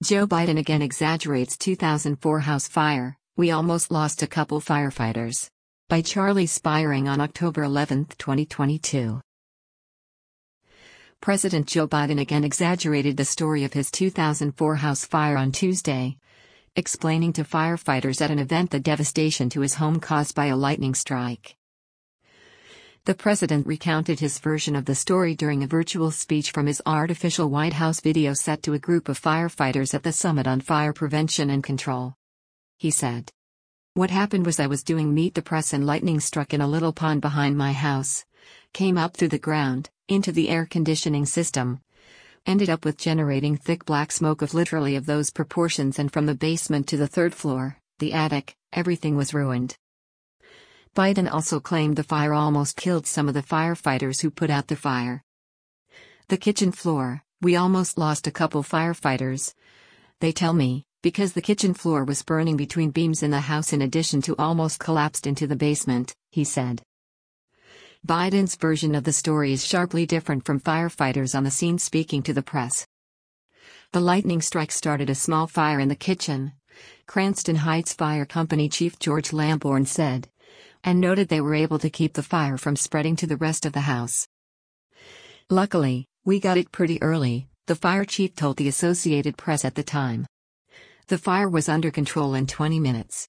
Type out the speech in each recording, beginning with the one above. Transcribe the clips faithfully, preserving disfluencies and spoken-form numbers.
Joe Biden again exaggerates two thousand four house fire, "We almost lost a couple firefighters." By Charlie Spiring on October eleventh, twenty twenty-two. President Joe Biden again exaggerated the story of his two thousand four house fire on Tuesday, explaining to firefighters at an event the devastation to his home caused by a lightning strike. The president recounted his version of the story during a virtual speech from his artificial White House video set to a group of firefighters at the Summit on Fire Prevention and Control. He said, "What happened was I was doing Meet the Press and lightning struck in a little pond behind my house, came up through the ground, into the air conditioning system, ended up with generating thick black smoke of literally of those proportions, and from the basement to the third floor, the attic, everything was ruined." Biden also claimed the fire almost killed some of the firefighters who put out the fire. "The kitchen floor, we almost lost a couple firefighters. They tell me, because the kitchen floor was burning between beams in the house in addition to almost collapsed into the basement," he said. Biden's version of the story is sharply different from firefighters on the scene speaking to the press. "The lightning strike started a small fire in the kitchen," Cranston Heights Fire Company Chief George Lamborn said, and noted they were able to keep the fire from spreading to the rest of the house. "Luckily, we got it pretty early," the fire chief told the Associated Press at the time. "The fire was under control in twenty minutes."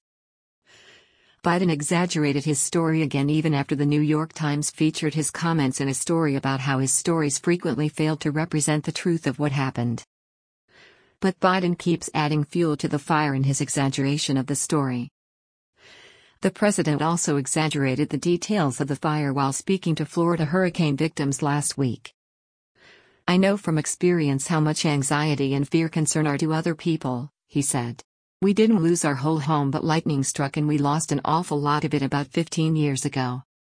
Biden exaggerated his story again even after the New York Times featured his comments in a story about how his stories frequently failed to represent the truth of what happened. But Biden keeps adding fuel to the fire in his exaggeration of the story. The president also exaggerated the details of the fire while speaking to Florida hurricane victims last week. "I know from experience how much anxiety and fear concern are to other people," he said. "We didn't lose our whole home, but lightning struck and we lost an awful lot of it about fifteen years ago."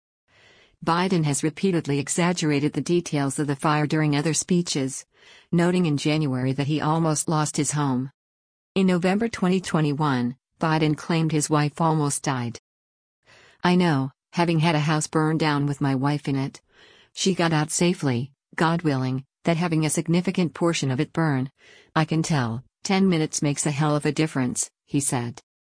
Biden has repeatedly exaggerated the details of the fire during other speeches, noting in January that he almost lost his home. In November twenty twenty-one, Biden claimed his wife almost died. "I know, having had a house burn down with my wife in it. She got out safely, God willing, that having a significant portion of it burn, I can tell, ten minutes makes a hell of a difference," he said.